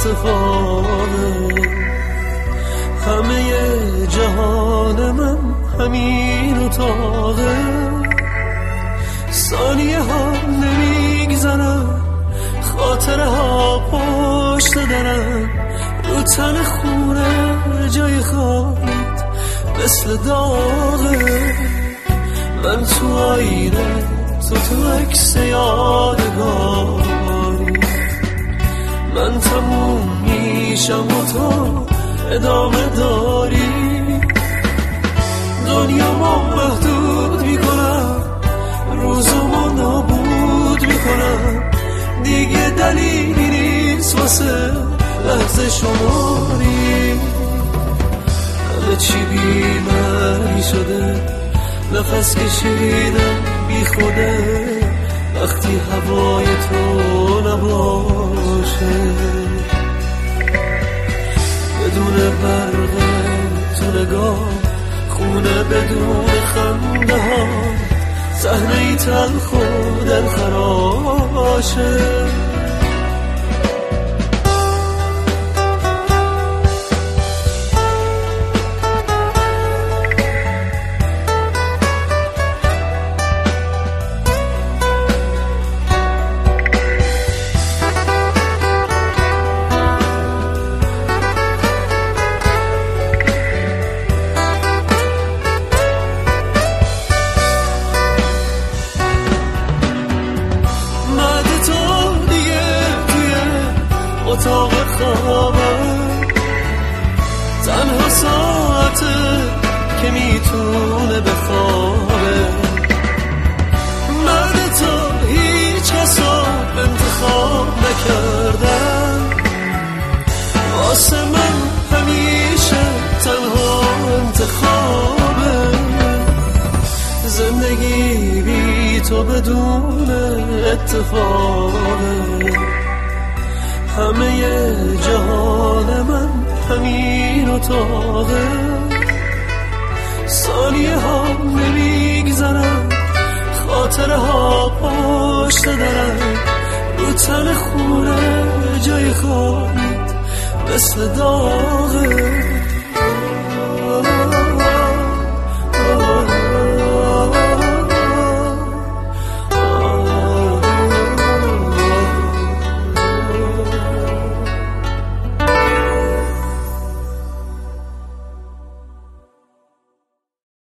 اتفاقه. همه جهان من همین اتاقه. ثانیه ها نمیگذرم، خاطره ها پشت درم، رو تن خونه جای خواهید مثل داغه. من تو آینه، تو عکس یادگاری، من تموم میشم و تو ادامه داری. دنیا ما محدود میکنم، روزمو نابود میکنم، دیگه دلیلی نیست واسه لحظه شماری. همه چی بی‌معنی شده، نفس کشیدم بی خوده، وقتی هوای تو نباشه. بدون برق تو نگاه، خونه بدون خنده ها، صحنه‌ای تلخ و دلخراشه. اتاق خوابم تنها ساعته که میتونه بخوابه. مرد تو هیچ کسا انتخاب نکردن، واسه من همیشه تنها انتخابه. زندگی بی تو بدون اتفاقه. همه جهان من همین اتاقه. ثانیه ها نمیگذرم، خاطره ها پشت درم، رو تن خونه جای خواهید مثل داغه.